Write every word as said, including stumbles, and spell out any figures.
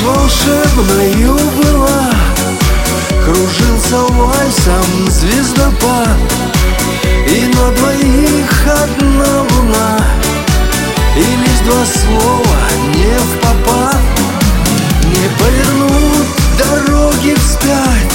волшебною была, кружился вальсом звездопад, и на двоих одна луна, и лишь два слова не впопад. Не повернут дороги вспять,